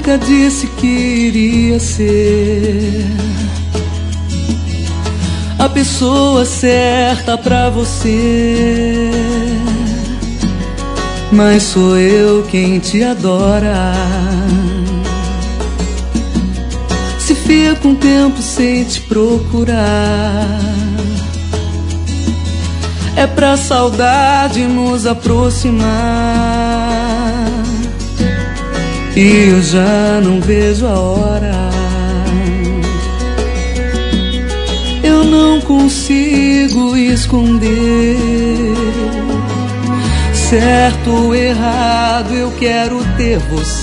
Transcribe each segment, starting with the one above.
nunca disse que iria ser a pessoa certa pra você, mas sou eu quem te adora. Se fica um tempo sem te procurar, é pra saudade nos aproximar. E eu já não vejo a hora, eu não consigo esconder. Certo ou errado, eu quero ter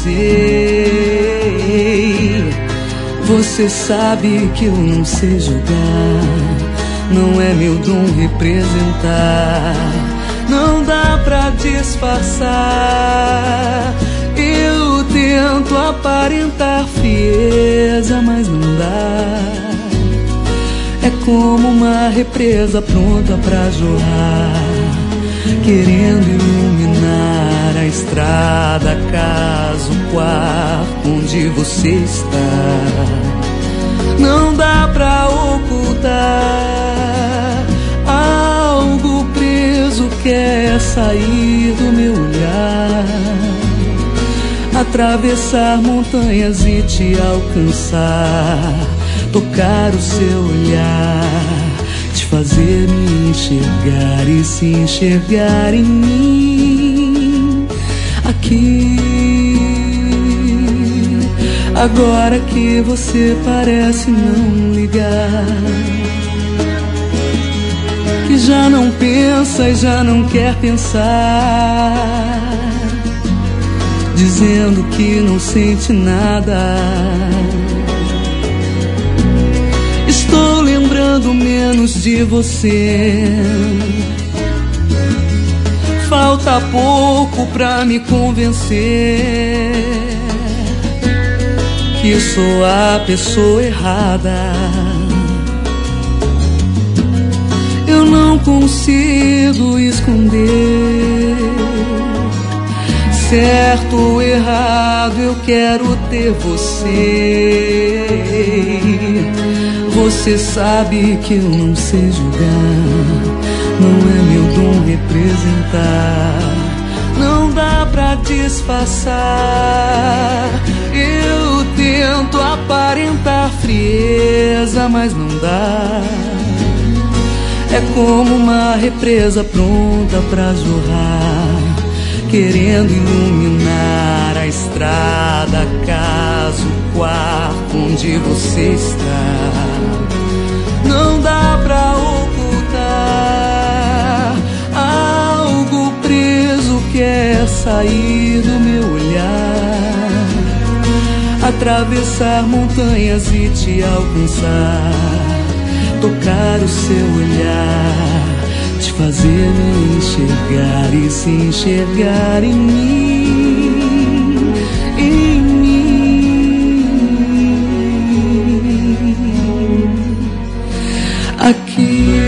você. Você sabe que eu não sei julgar, não é meu dom representar, não dá pra disfarçar. Eu tento aparentar frieza, mas não dá. É como uma represa pronta pra jorrar, querendo iluminar a estrada, casa, o quarto onde você está. Não dá pra ocultar, algo preso quer sair do meu olhar, atravessar montanhas e te alcançar, tocar o seu olhar, te fazer me enxergar e se enxergar em mim. Aqui, agora que você parece não ligar, que já não pensa e já não quer pensar, dizendo que não sente nada. Estou lembrando menos de você, falta pouco pra me convencer que sou a pessoa errada. Eu não consigo esconder. Certo ou errado, eu quero ter você. Você sabe que eu não sei julgar, não é meu dom representar, não dá pra disfarçar. Eu tento aparentar frieza, mas não dá. É como uma represa pronta pra jorrar, querendo iluminar a estrada, a casa, o quarto onde você está. Não dá pra ocultar, algo preso quer sair do meu olhar, atravessar montanhas e te alcançar, tocar o seu olhar, te fazer me enxergar e se enxergar em mim, em mim. Aqui